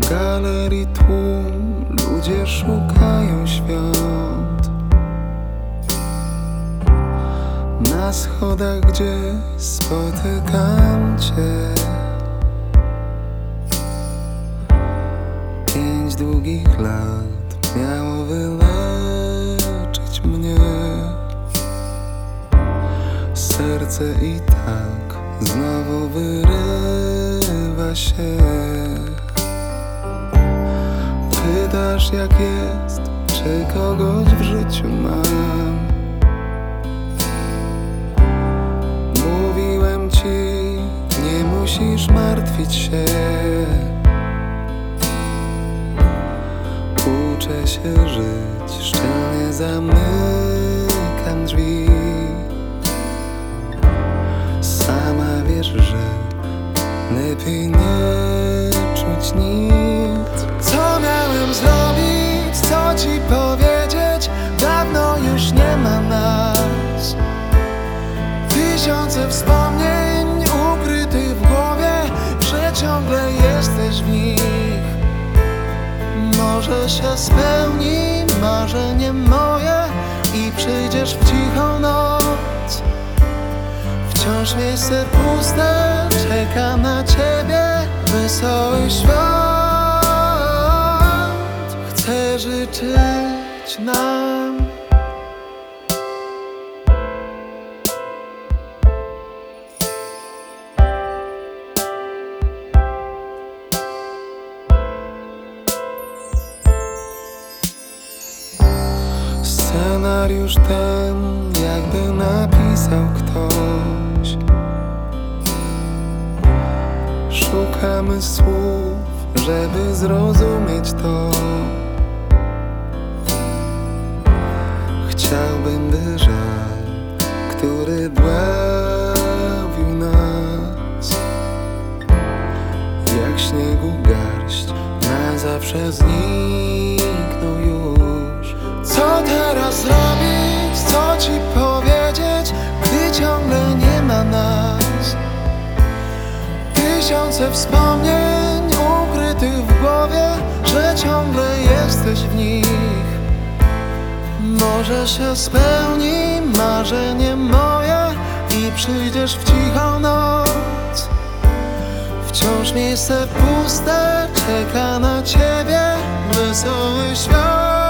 W galerii tłum, ludzie szukają świąt. Na schodach gdzieś spotykam cię. 5 długich lat miało wyleczyć mnie. Serce i tak znowu wyrywa się. Pytasz jak jest, czy kogoś w życiu mam. Mówiłem ci, nie musisz martwić się. Uczę się żyć, szczelnie zamykam drzwi. Sama wiesz, że lepiej nie czuć nic. Co miałem zrobić, co ci powiedzieć? Dawno już nie ma nas. Tysiące wspomnień ukrytych w głowie, że ciągle jesteś w nich. Może się spełni marzenie moje i przyjdziesz w cichą noc. Wciąż miejsce puste czeka na ciebie, wesoły świąt. Chcę życzyć nam. Scenariusz ten jakby napisał ktoś. Szukamy słów, żeby zrozumieć to. Chciałbym, by żal, który dławił nas, jak śniegu garść, na zawsze zniknął już. Co teraz zrobić, co ci powiedzieć, gdy ciągle nie ma nas? Tysiące wspomnień ukrytych w głowie, że ciągle jesteś w nich. Może się spełni marzenie moje i przyjdziesz w cichą noc. Wciąż miejsce puste czeka na ciebie, wesoły świat.